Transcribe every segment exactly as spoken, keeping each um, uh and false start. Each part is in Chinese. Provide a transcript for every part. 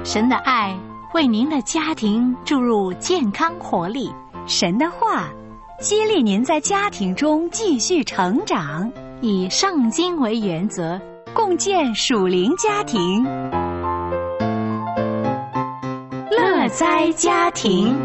神的爱为您的家庭注入健康活力， 神的话激励您在家庭中继续成长， 以圣经为原则， 共建属灵家庭。 乐哉家庭。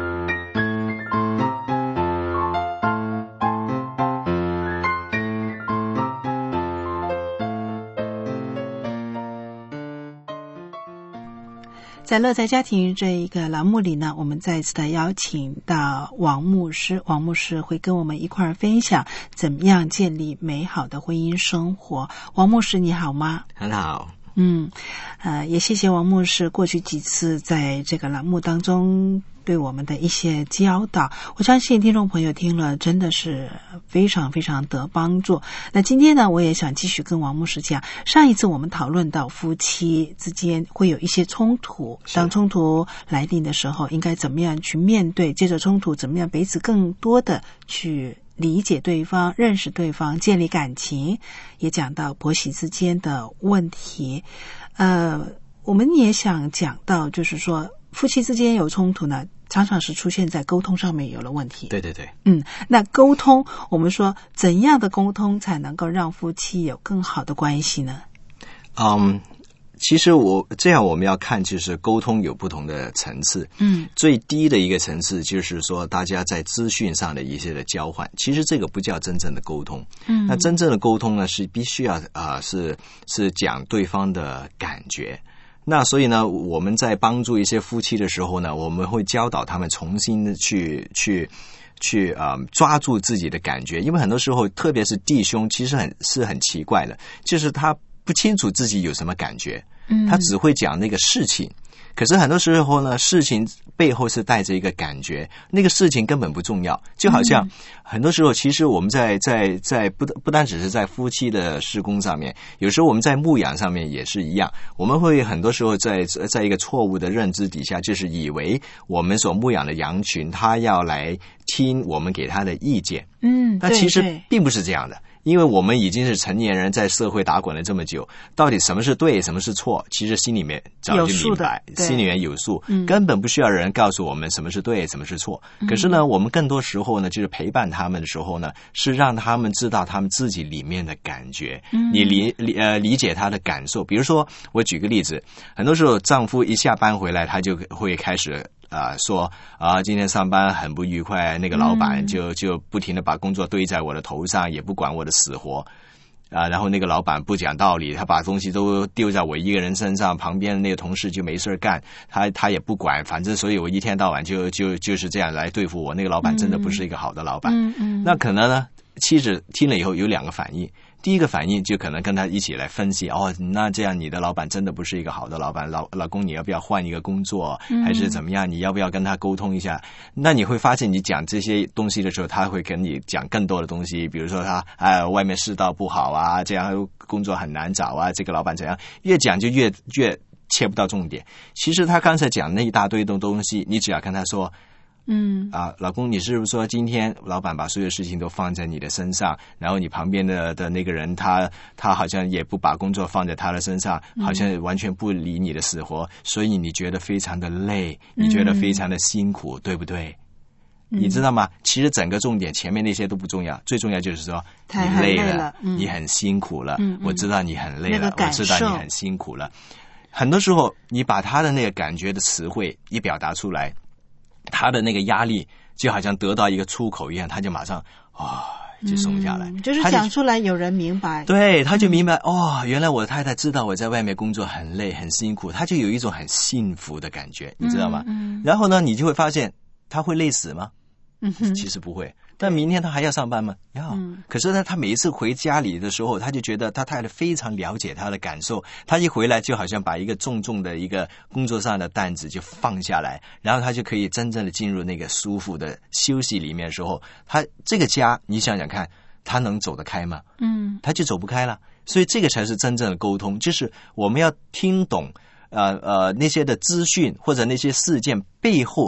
在乐在家庭这一个栏目里呢，我们再次的邀请到王牧师，王牧师会跟我们一块儿分享怎么样建立美好的婚姻生活。王牧师你好吗？ 很好。 嗯，呃，也谢谢王牧师过去几次在这个栏目当中对我们的一些教导，我相信听众朋友听了真的是非常非常得帮助。那今天呢，我也想继续跟王牧师讲，上一次我们讨论到夫妻之间会有一些冲突，当冲突来临的时候应该怎么样去面对，接着冲突怎么样彼此更多的去理解对方，认识对方，建立感情，也讲到婆媳之间的问题。呃，我们也想讲到就是说夫妻之间有冲突呢，常常是出现在沟通上面有了问题。 对对对。 嗯，那沟通，我们说怎样的沟通才能够让夫妻有更好的关系呢？ 嗯，其实我这样我们要看，就是沟通有不同的层次。嗯，最低的一个层次就是说大家在资讯上的一些的交换，其实这个不叫真正的沟通。嗯，那真正的沟通呢，是必须要啊、呃、是是讲对方的感觉。那所以呢，我们在帮助一些夫妻的时候呢，我们会教导他们重新的去去去啊、呃、抓住自己的感觉，因为很多时候特别是弟兄其实很是很奇怪的，就是他不清楚自己有什么感觉，他只会讲那个事情，可是很多时候呢，事情背后是带着一个感觉，那个事情根本不重要。就好像很多时候，其实我们在在在不不单只是在夫妻的事工上面，有时候我们在牧养上面也是一样。我们会很多时候在在一个错误的认知底下，就是以为我们所牧养的羊群，他要来听我们给他的意见。嗯，但其实并不是这样的。因为我们已经是成年人，在社会打滚了这么久，到底什么是对，什么是错，其实心里面早就明白，心里面有数，嗯，根本不需要人告诉我们什么是对，什么是错。嗯，可是呢，我们更多时候呢，就是陪伴他们的时候呢，是让他们知道他们自己里面的感觉，嗯，你理理呃理解他的感受。比如说，我举个例子，很多时候丈夫一下班回来，他就会开始。啊、呃，说啊，今天上班很不愉快，那个老板就就不停的把工作堆在我的头上，也不管我的死活啊。然后那个老板不讲道理，他把东西都丢在我一个人身上，旁边的那个同事就没事干，他他也不管，反正所以我一天到晚就就就是这样来对付我。那个老板真的不是一个好的老板。嗯嗯。那可能呢，妻子听了以后有两个反应。第一个反应就可能跟他一起来分析，哦，那这样你的老板真的不是一个好的老板，老老公你要不要换一个工作，还是怎么样？你要不要跟他沟通一下？那你会发现，你讲这些东西的时候，他会跟你讲更多的东西，比如说他哎，外面世道不好啊，这样工作很难找啊，这个老板怎样？越讲就越越切不到重点。其实他刚才讲那一大堆的东西，你只要跟他说。嗯啊，老公，你是不是说今天老板把所有事情都放在你的身上，然后你旁边的的那个人他他好像也不把工作放在他的身上，好像完全不理你的死活，所以你觉得非常的累，你觉得非常的辛苦，对不对？你知道吗？其实整个重点前面那些都不重要，最重要就是说你累了， 累了嗯、 你很辛苦了、嗯嗯，我知道你很累了、 那个、 我知道你很辛苦了。很多时候你把他的那个感觉的词汇一表达出来，他的那个压力就好像得到一个出口一样，他就马上啊、哦、就松下来、 嗯、就是讲出来有人明白， 对，他就明白、嗯、哦，原来我的太太知道我在外面工作很累很辛苦，他就有一种很幸福的感觉，你知道吗、嗯嗯、然后呢你就会发现他会累死吗？嗯哼，其实不会，但明天他还要上班吗？要、嗯。可是呢，他每一次回家里的时候，他就觉得他太太非常了解他的感受。他一回来就好像把一个重重的一个工作上的担子就放下来，然后他就可以真正的进入那个舒服的休息里面的时候，他这个家，你想想看，他能走得开吗？嗯，他就走不开了。所以这个才是真正的沟通，就是我们要听懂呃呃那些的资讯或者那些事件背后。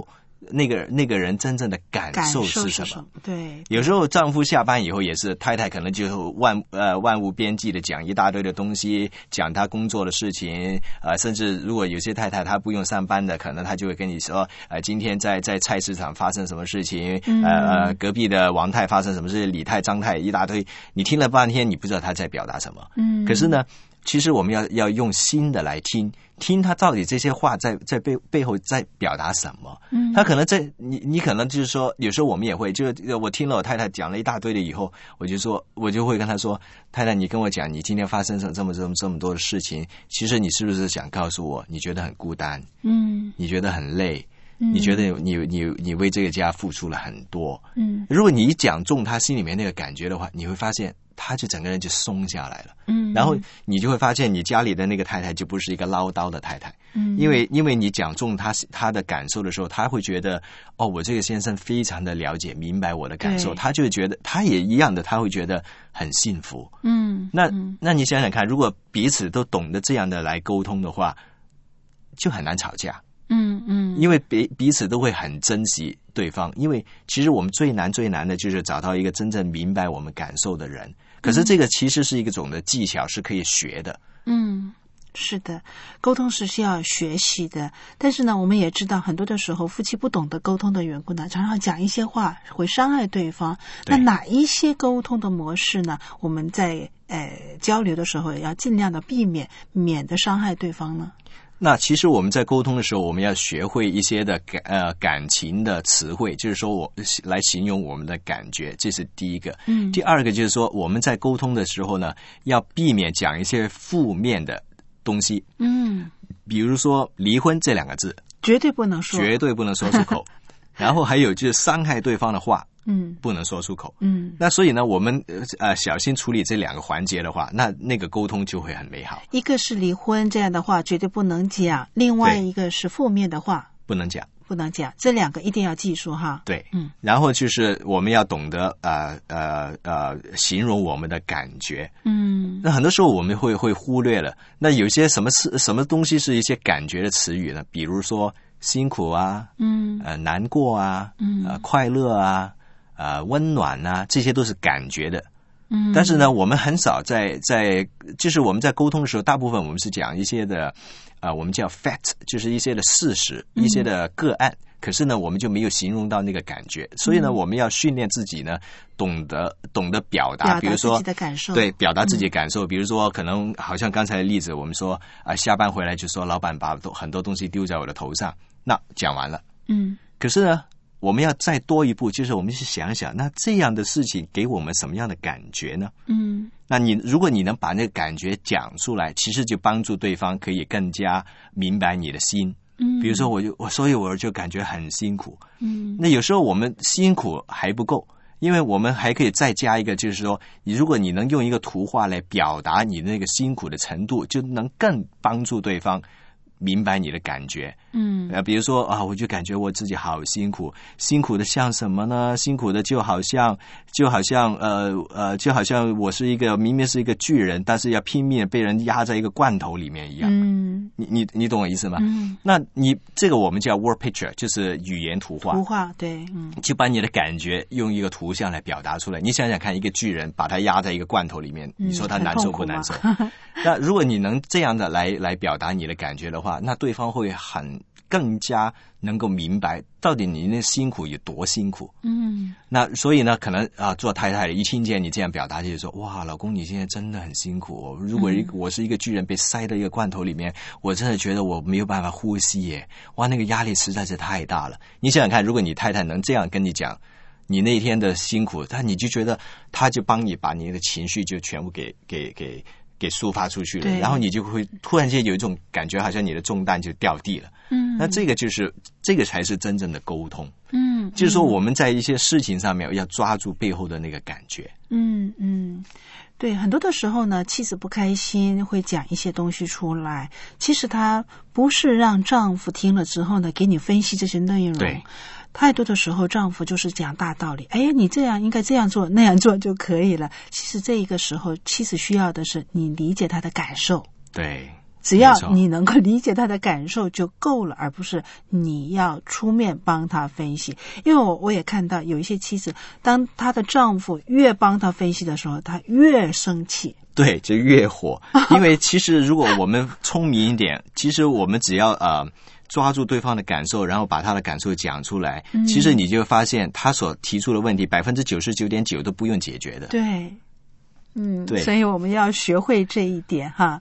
那个那个人真正的感受是什么？ 什么对， 有时候丈夫下班以后也是，太太可能就万呃万无边际的讲一大堆的东西，讲她工作的事情，呃，甚至如果有些太太她不用上班的，可能她就会跟你说，呃，今天在在菜市场发生什么事情，呃呃，隔壁的王太发生什么事，李太、张太一大堆，你听了半天，你不知道她在表达什么。嗯，可是呢，其实我们要要用心的来听。听他到底这些话在在背背后在表达什么？嗯，他可能在你你可能就是说，有时候我们也会，就是我听了我太太讲了一大堆的以后，我就说，我就会跟他说，太太，你跟我讲，你今天发生这么这么这么多的事情，其实你是不是想告诉我，你觉得很孤单？嗯，你觉得很累？你觉得你你你为这个家付出了很多？嗯，如果你一讲中他心里面那个感觉的话，你会发现。他就整个人就松下来了，嗯，然后你就会发现你家里的那个太太就不是一个唠叨的太太，嗯，因为因为你讲中他他的感受的时候，他会觉得哦，我这个先生非常的了解明白我的感受，他就会觉得他也一样的，他会觉得很幸福，嗯，那那你想想看，如果彼此都懂得这样的来沟通的话，就很难吵架。嗯嗯，因为彼彼此都会很珍惜对方，因为其实我们最难最难的就是找到一个真正明白我们感受的人。可是这个其实是一个种的技巧，是可以学的。嗯， 是的，沟通是需要学习的。但是呢，我们也知道很多的时候，夫妻不懂得沟通的缘故呢，常常讲一些话会伤害对方。那哪一些沟通的模式呢？我们在呃交流的时候要尽量的避免，免得伤害对方呢？ 那其实我们在沟通的时候，我们要学会一些的感呃感情的词汇，就是说我来形容我们的感觉，这是第一个。嗯，第二个就是说我们在沟通的时候呢，要避免讲一些负面的东西。嗯，比如说离婚这两个字， 绝对不能说， 绝对不能说出口。然后还有就是伤害对方的话。嗯，不能说出口。嗯，那所以呢，我们呃小心处理这两个环节的话，那那个沟通就会很美好。 一个是离婚这样的话绝对不能讲，另外一个是负面的话不能讲， 不能讲，这两个一定要记住哈。 对，嗯，然后就是我们要懂得呃呃呃形容我们的感觉。嗯，那很多时候我们会会忽略了，那有些什么词什么东西是一些感觉的词语呢？比如说辛苦啊，嗯，呃难过啊，嗯，呃快乐啊。呃，温暖啊，这些都是感觉的。嗯，但是呢，我们很少在在，就是我们在沟通的时候，大部分我们是讲一些的，呃，我们叫 fact， 就是一些的事实，一些的个案。嗯，可是呢，我们就没有形容到那个感觉，所以呢，嗯，我们要训练自己呢，懂得懂得表达，比如说表达自己的感受， 对，表达自己的感受。嗯，比如说，可能好像刚才的例子，我们说啊，呃，下班回来就说老板把很多东西丢在我的头上，那讲完了。嗯，可是呢。我们要再多一步，就是我们去想想，那这样的事情给我们什么样的感觉呢？嗯，那你如果你能把那个感觉讲出来，其实就帮助对方可以更加明白你的心。嗯，比如说我就我，所以我就感觉很辛苦。嗯，那有时候我们辛苦还不够，因为我们还可以再加一个，就是说，你如果你能用一个图画来表达你那个辛苦的程度，就能更帮助对方。明白你的感觉，嗯，呃，比如说啊，我就感觉我自己好辛苦，辛苦的像什么呢？辛苦的就好像，就好像，呃呃，就好像我是一个明明是一个巨人，但是要拼命被人压在一个罐头里面一样。嗯，你你你懂我意思吗？嗯，那你这个我们叫 word picture， 就是语言图画。 图画，对，嗯， 就把你的感觉用一个图像来表达出来。你想想看，一个巨人把它压在一个罐头里面，嗯，你说他难受不难受？那如果你能这样的来来表达你的感觉的话，那对方会很更加能够明白到底你那辛苦有多辛苦。嗯，那所以呢，可能啊，做太太的一听见你这样表达，就说哇，老公你现在真的很辛苦。如果我是一个巨人被塞到一个罐头里面，我真的觉得我没有办法呼吸耶。哇，那个压力实在是太大了。你想想看，如果你太太能这样跟你讲你那天的辛苦，但你就觉得他就帮你把你的情绪就全部给给给给抒发出去了，然后你就会突然间有一种感觉，好像你的重担就掉地了。嗯，那这个就是这个才是真正的沟通。嗯，就是说我们在一些事情上面要抓住背后的那个感觉。 嗯嗯，对，很多的时候呢，妻子不开心会讲一些东西出来，其实她不是让丈夫听了之后呢，给你分析这些内容。 对。 太多的时候丈夫就是讲大道理，哎，你这样应该这样做那样做就可以了。其实这一个时候妻子需要的是你理解他的感受。 对， 只要你能够理解他的感受就够了，而不是你要出面帮他分析。因为我我也看到有一些妻子，当她的丈夫越帮她分析的时候，她越生气。 对，就越火。因为其实如果我们聪明一点，其实我们只要呃抓住对方的感受，然后把他的感受讲出来，嗯、其实你就发现他所提出的问题百分之九十九点九都不用解决的。 对，嗯， 对， 所以我们要学会这一点哈。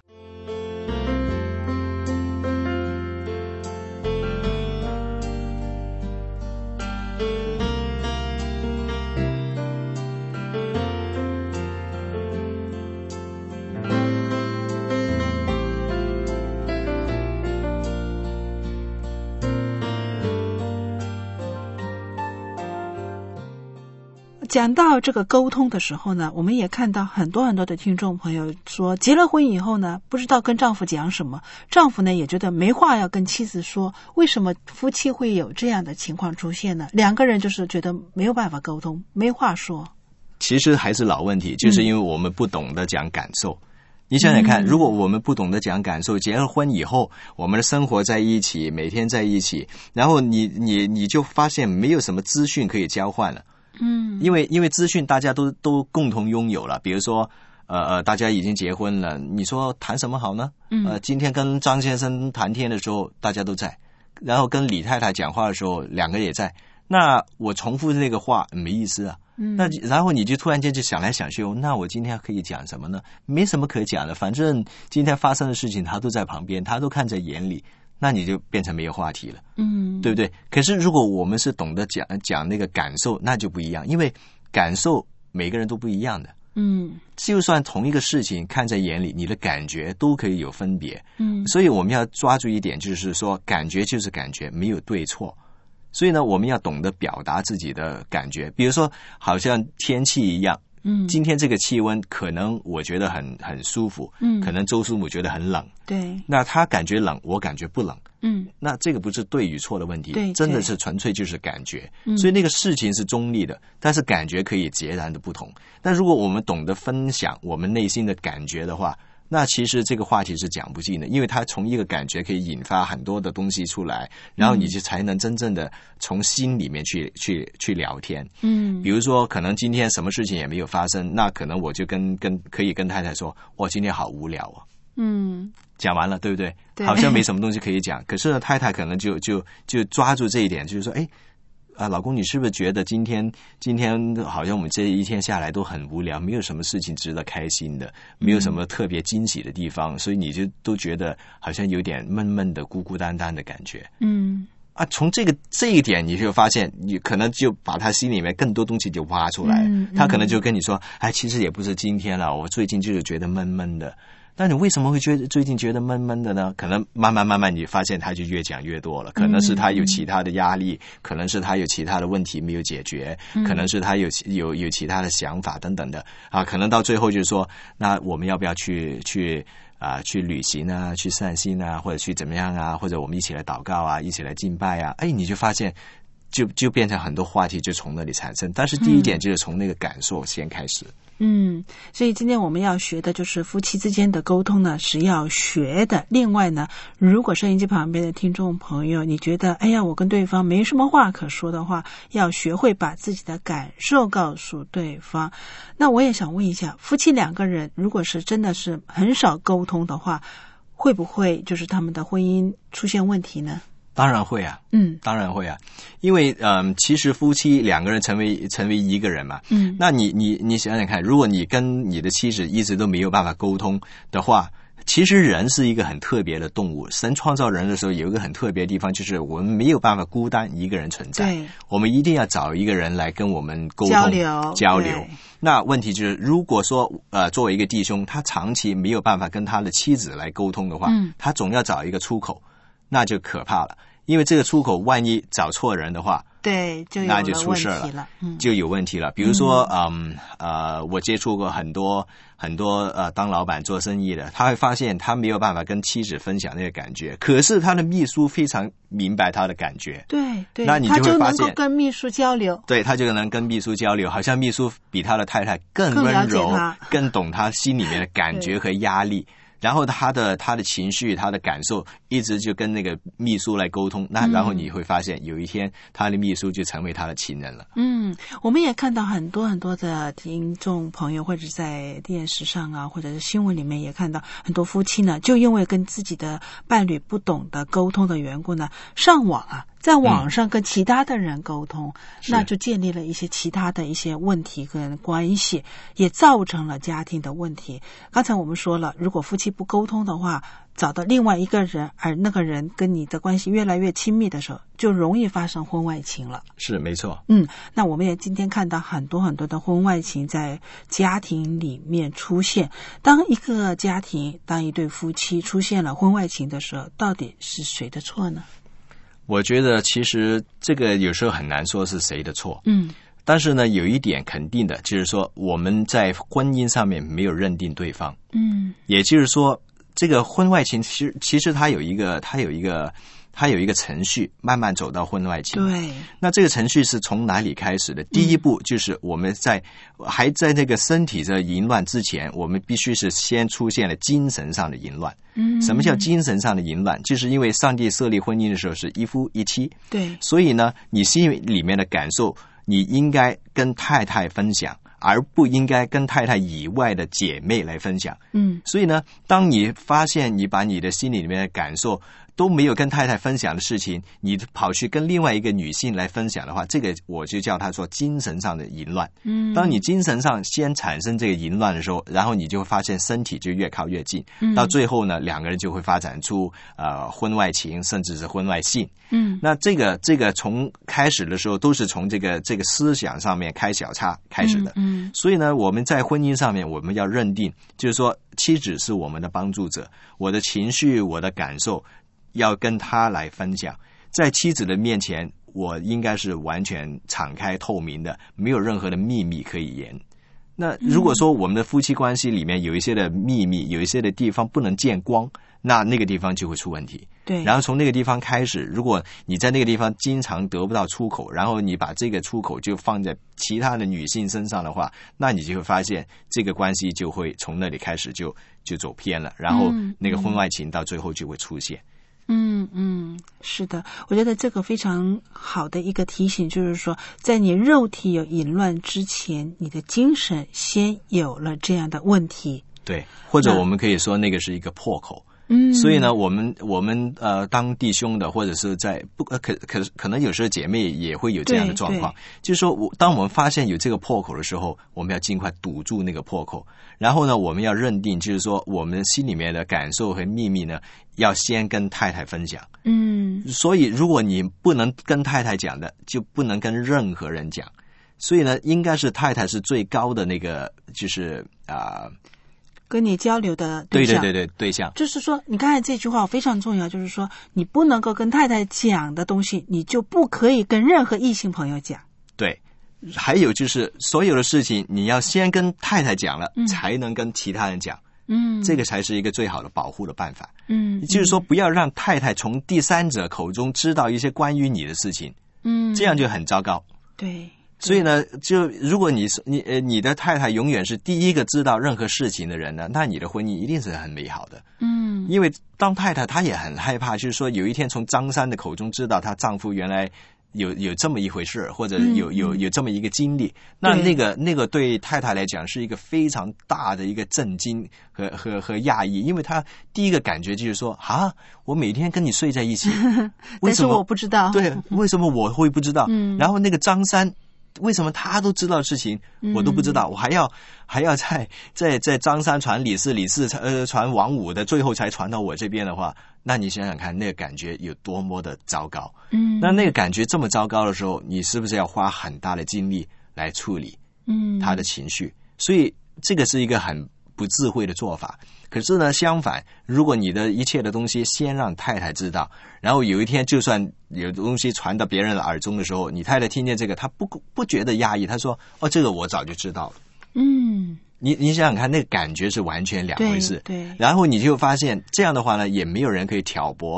讲到这个沟通的时候呢，我们也看到很多很多的听众朋友说，结了婚以后呢，不知道跟丈夫讲什么，丈夫呢也觉得没话要跟妻子说。为什么夫妻会有这样的情况出现呢？两个人就是觉得没有办法沟通，没话说。 其实还是老问题，就是因为我们不懂得讲感受。嗯、你想想看，如果我们不懂得讲感受，结了婚以后，我们的生活在一起，每天在一起，然后你你你就发现没有什么资讯可以交换了。嗯，因为因为资讯大家都都共同拥有了，比如说呃呃，大家已经结婚了，你说谈什么好呢？嗯，呃，今天跟张先生谈天的时候，大家都在，然后跟李太太讲话的时候，两个也在。那我重复那个话没意思啊。嗯，那然后你就突然间就想来想去，那我今天可以讲什么呢？没什么可讲的，反正今天发生的事情他都在旁边，他都看在眼里。那你就变成没有话题了，嗯，对不对？可是如果我们是懂得讲讲那个感受，那就不一样，因为感受每个人都不一样的，嗯，就算同一个事情看在眼里，你的感觉都可以有分别，嗯，所以我们要抓住一点，就是说感觉就是感觉，没有对错。所以呢，我们要懂得表达自己的感觉，比如说，好像天气一样。嗯，今天这个气温可能我觉得很很舒服，嗯，可能周师母觉得很冷， 对， 那他感觉冷，我感觉不冷，嗯，那这个不是对与错的问题， 对， 真的是纯粹就是感觉，所以那个事情是中立的，但是感觉可以截然的不同。但如果我们懂得分享我们内心的感觉的话，那其实这个话题是讲不尽的，因为它从一个感觉可以引发很多的东西出来，然后你就才能真正的从心里面去去去聊天。嗯，比如说可能今天什么事情也没有发生，那可能我就跟跟可以跟太太说，我今天好无聊啊。嗯，讲完了，对不对？ 对， 好像没什么东西可以讲。可是呢，太太可能就就就抓住这一点，就是说，哎。啊，老公，你是不是觉得今天今天好像我们这一天下来都很无聊，没有什么事情值得开心的，没有什么特别惊喜的地方，嗯、所以你就都觉得好像有点闷闷的、孤孤单单的感觉。嗯，啊，从这个这一点，你就发现，你可能就把他心里面更多东西就挖出来了。嗯嗯、他可能就跟你说，哎，其实也不是今天了，我最近就是觉得闷闷的。那你为什么会觉得最近觉得闷闷的呢？可能慢慢慢慢你发现他就越讲越多了，可能是他有其他的压力，嗯、可能是他有其他的问题没有解决，嗯、可能是他有有有其他的想法等等的啊，可能到最后就是说，那我们要不要去去啊去旅行啊，去散心啊，或者去怎么样啊，或者我们一起来祷告啊，一起来敬拜啊，哎，你就发现就就变成很多话题就从那里产生，但是第一点就是从那个感受先开始。 嗯，所以今天我们要学的就是夫妻之间的沟通呢，是要学的。另外呢，如果收音机旁边的听众朋友，你觉得哎呀，我跟对方没什么话可说的话，要学会把自己的感受告诉对方。那我也想问一下，夫妻两个人如果是真的是很少沟通的话，会不会就是他们的婚姻出现问题呢？ 当然会啊，嗯，当然会啊，因为嗯、呃，其实夫妻两个人成为成为一个人嘛，嗯，那你你你想想看，如果你跟你的妻子一直都没有办法沟通的话，其实人是一个很特别的动物。神创造人的时候有一个很特别的地方，就是我们没有办法孤单一个人存在，对，我们一定要找一个人来跟我们沟通交流交流。那问题就是，如果说呃，作为一个弟兄，他长期没有办法跟他的妻子来沟通的话，嗯，他总要找一个出口。那就可怕了，因为这个出口万一找错人的话， 对，就有那就出事了，嗯、就有问题了。比如说，嗯呃，我接触过很多很多呃，当老板做生意的，他会发现他没有办法跟妻子分享那个感觉，可是他的秘书非常明白他的感觉， 对对， 那你就会发现他就能够跟秘书交流， 对，他就能跟秘书交流，好像秘书比他的太太更温柔，更懂他心里面的感觉和压力。 然后他的他的情绪、他的感受一直就跟那个秘书来沟通，那然后你会发现有一天他的秘书就成为他的情人了。 嗯，我们也看到很多很多的听众朋友，或者在电视上啊，或者是新闻里面也看到很多夫妻呢，就因为跟自己的伴侣不懂得沟通的缘故呢，上网啊。在网上跟其他的人沟通、嗯、那就建立了一些其他的一些问题跟关系，也造成了家庭的问题。刚才我们说了，如果夫妻不沟通的话，找到另外一个人，而那个人跟你的关系越来越亲密的时候，就容易发生婚外情了。 是，没错。 嗯，那我们也今天看到很多很多的婚外情在家庭里面出现。当一个家庭，当一对夫妻出现了婚外情的时候，到底是谁的错呢？ 我觉得其实这个有时候很难说是谁的错， 嗯， 但是呢，有一点肯定的就是说，我们在婚姻上面没有认定对方， 嗯， 也就是说，这个婚外情其实其实它有一个它有一个它有一个程序，慢慢走到婚外情。 对， 那这个程序是从哪里开始的？第一步就是我们在、嗯、还在那个身体的淫乱之前，我们必须是先出现了精神上的淫乱。 嗯， 什么叫精神上的淫乱？就是因为上帝设立婚姻的时候是一夫一妻， 对， 所以呢，你心里面的感受，你应该跟太太分享，而不应该跟太太以外的姐妹来分享。 嗯， 所以呢，当你发现你把你的心里面的感受都没有跟太太分享的事情，你跑去跟另外一个女性来分享的话，这个我就叫它做精神上的淫乱。 嗯， 当你精神上先产生这个淫乱的时候，然后你就会发现身体就越靠越近， 嗯， 到最后呢，两个人就会发展出呃婚外情，甚至是婚外性。 嗯， 那这个这个从开始的时候都是从这个这个思想上面开小差开始的。 嗯，嗯， 所以呢，我们在婚姻上面我们要认定，就是说妻子是我们的帮助者，我的情绪，我的感受要跟他来分享，在妻子的面前，我应该是完全敞开透明的，没有任何的秘密可以言。那如果说我们的夫妻关系里面有一些的秘密，有一些的地方不能见光，那那个地方就会出问题。 对， 然后从那个地方开始，如果你在那个地方经常得不到出口，然后你把这个出口就放在其他的女性身上的话，那你就会发现这个关系就会从那里开始就就走偏了，然后那个婚外情到最后就会出现。 嗯嗯，是的，我觉得这个非常好的一个提醒，就是说，在你肉体有淫乱之前，你的精神先有了这样的问题。 对，或者我们可以说那个是一个破口。 嗯， 所以呢，我们我们呃当弟兄的，或者是在不可可可能有时候姐妹也会有这样的状况，就是说我当我们发现有这个破口的时候，我们要尽快堵住那个破口，然后呢，我们要认定，就是说我们心里面的感受和秘密呢，要先跟太太分享。 嗯， 所以如果你不能跟太太讲的，就不能跟任何人讲。所以呢，应该是太太是最高的那个，就是啊。呃跟你交流的对象， 对对对对对象， 就是说，你刚才这句话非常重要，就是说，你不能够跟太太讲的东西，你就不可以跟任何异性朋友讲。 对，还有就是所有的事情，你要先跟太太讲了， 嗯、 才能跟其他人讲。 嗯， 这个才是一个最好的保护的办法。 嗯， 就是说，不要让太太从第三者口中知道一些关于你的事情。 嗯， 这样就很糟糕。 对。 所以呢，就如果你是你呃你的太太永远是第一个知道任何事情的人呢，那你的婚姻一定是很美好的。 嗯， 因为当太太她也很害怕，就是说有一天从张三的口中知道她丈夫原来有有这么一回事，或者有有有这么一个经历，那那个那个对太太来讲是一个非常大的一个震惊和和和讶异，因为她第一个感觉就是说啊，我每天跟你睡在一起，为什么但是我不知道？ 对，为什么我会不知道？ 嗯， 然后那个张三。为什么他都知道的事情，我都不知道？ 嗯、 我还要还要在在在张三传李四，李四呃传王五的，最后才传到我这边的话，那你想想看，那个感觉有多么的糟糕？ 嗯， 那那个感觉这么糟糕的时候，你是不是要花很大的精力来处理嗯他的情绪？所以这个是一个很不智慧的做法。可是呢，相反，如果你的一切的东西先让太太知道，然后有一天就算有东西传到别人的耳中的时候，你太太听见这个，她不不觉得压抑，她说：“哦，这个我早就知道了。” 嗯， 你你想想看，那个感觉是完全两回事。 对，对， 然后你就发现这样的话呢，也没有人可以挑拨啊、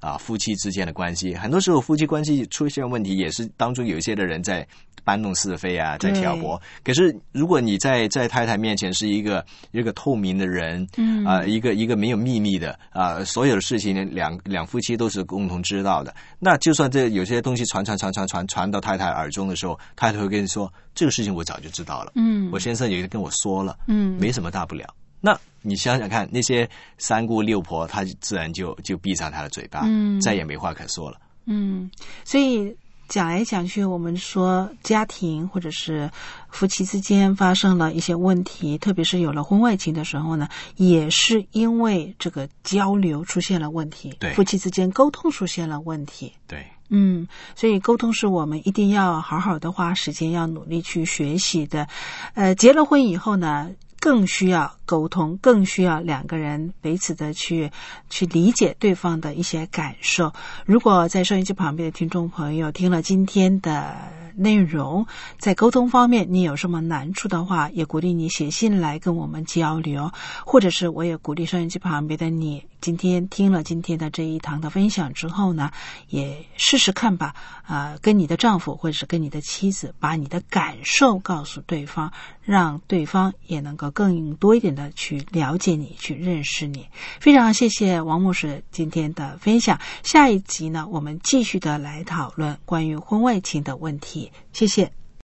啊夫妻之间的关系。很多时候夫妻关系出现问题，也是当中有一些的人在搬弄是非啊，在挑拨。可是如果你在在太太面前是一个一个透明的人，嗯啊、呃，一个一个没有秘密的啊、呃，所有的事情两两夫妻都是共同知道的。那就算这有些东西传传传传传传到太太耳中的时候，太太会跟你说这个事情我早就知道了，嗯，我先生也跟我说了，嗯，没什么大不了。那你想想看，那些三姑六婆，他自然就就闭上他的嘴巴，嗯，再也没话可说了， 嗯，所以。讲来讲去，我们说家庭或者是夫妻之间发生了一些问题，特别是有了婚外情的时候呢，也是因为这个交流出现了问题， 对， 夫妻之间沟通出现了问题， 对， 嗯，所以沟通是我们一定要好好的花时间，要努力去学习的。呃，结了婚以后呢，更需要沟通，更需要两个人彼此的去去理解对方的一些感受。如果在收音机旁边的听众朋友听了今天的内容，在沟通方面你有什么难处的话，也鼓励你写信来跟我们交流，或者是我也鼓励收音机旁边的你，今天听了今天的这一堂的分享之后呢，也试试看吧，啊、呃，跟你的丈夫或者是跟你的妻子，把你的感受告诉对方，让对方也能够更多一点的去了解你，去认识你。非常谢谢王牧师今天的分享。下一集呢，我们继续的来讨论关于婚外情的问题。谢谢。